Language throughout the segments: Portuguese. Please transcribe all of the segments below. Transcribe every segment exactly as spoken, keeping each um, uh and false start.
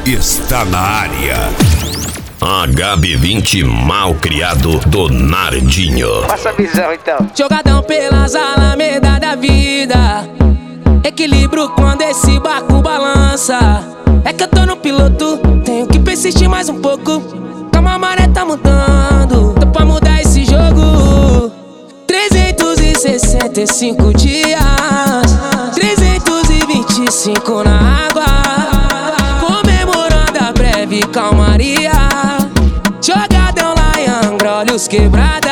está na área. H B vinte mal criado do Nardinho. Passa a visão então. Jogadão pelas alamedas da vida, equilíbrio quando esse barco balança. É que eu tô no piloto, tenho que persistir mais um pouco. Calma, a maré tá mudando, tô pra mudar esse jogo. trezentos e sessenta e cinco dias, trezentos e vinte e cinco na água, comemorando a breve calmaria. Jogadão lá em Angra, olhos quebrada.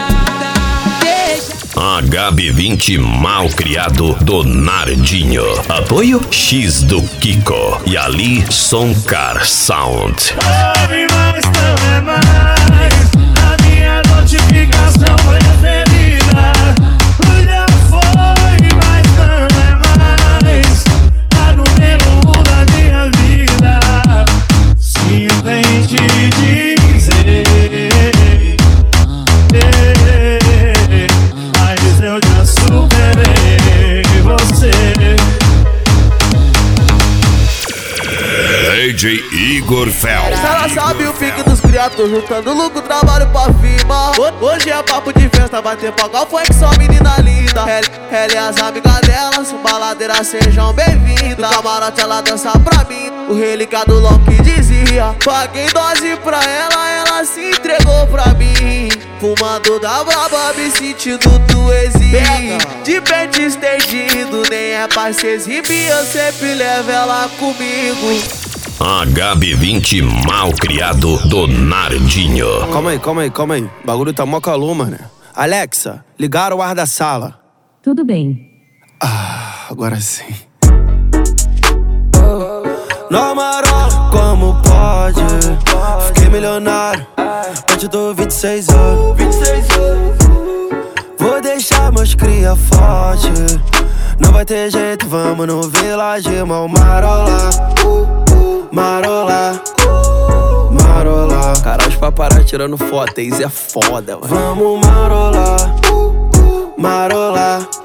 H B vinte mal criado do Nardinho. Apoio X do Kiko e Ali Soncar Sound. Ame mais, não é mais. A minha notificação foi referida. Já foi, mas não é mais. Tá no número da minha vida. Simplesmente dizer. Eu já superei você. D J Igor Phelps. Ela sabe o pique dos criados, tô juntando lucro, trabalho pra firma. Hoje é papo de festa, bater pra qual foi que só menina linda. Ela e as amigas delas, baladeira, sejam bem-vindas. No camarote ela dança pra mim, o relicado Loki dizia. Paguei dose pra ela, ela se entregou pra mim. Fumando da braba, me sentindo tu exige. De pente estendido, nem é pra se exibir, eu sempre levo ela comigo. H B vinte mal criado do Nardinho. Calma aí, calma aí, calma aí. O bagulho tá mó calor, mano. Alexa, ligaram o ar da sala. Tudo bem. Ah, agora sim. Na marola, como pode? Fiquei milionário, hoje tô vinte e seis anos. Vou deixar meus cria forte. Não vai ter jeito, vamos no Village Mall marola. Marola, marola. Cara, os paparazzi tirando foto, isso é foda, mano. Vamos marola, marola.